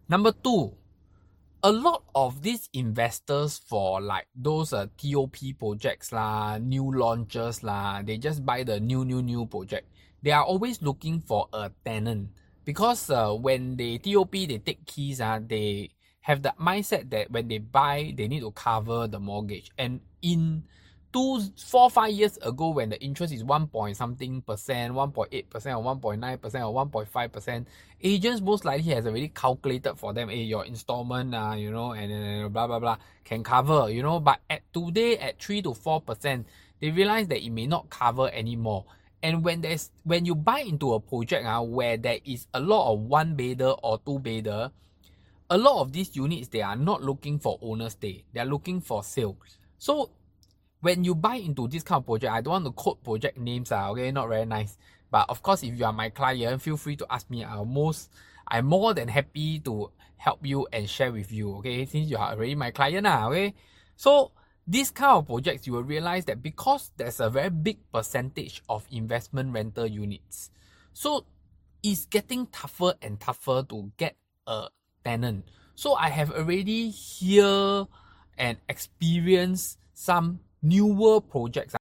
Number two, a lot of these investors for like those TOP projects lah, new launches lah, they just buy the new project. They are always looking for a tenant because when they TOP, they take keys, they have the mindset that when they buy, they need to cover the mortgage. And in 5 years ago, when the interest is 1 point something percent, 1.8% or 1.9% or 1.5%, agents most likely has already calculated for them, your installment, and blah blah blah can cover, But today at 3 to 4%, they realize that it may not cover anymore. And when you buy into a project where there is a lot of one bedder or two bedder, a lot of these units, they are not looking for owner stay, they are looking for sale. So when you buy into this kind of project, I don't want to quote project names, okay, not very nice. But of course, if you are my client, feel free to ask me. I'm more than happy to help you and share with you, okay, since you are already my client, okay. So this kind of projects, you will realize that because there's a very big percentage of investment rental units, so it's getting tougher and tougher to get a tenant. So I have already hear and experienced some newer projects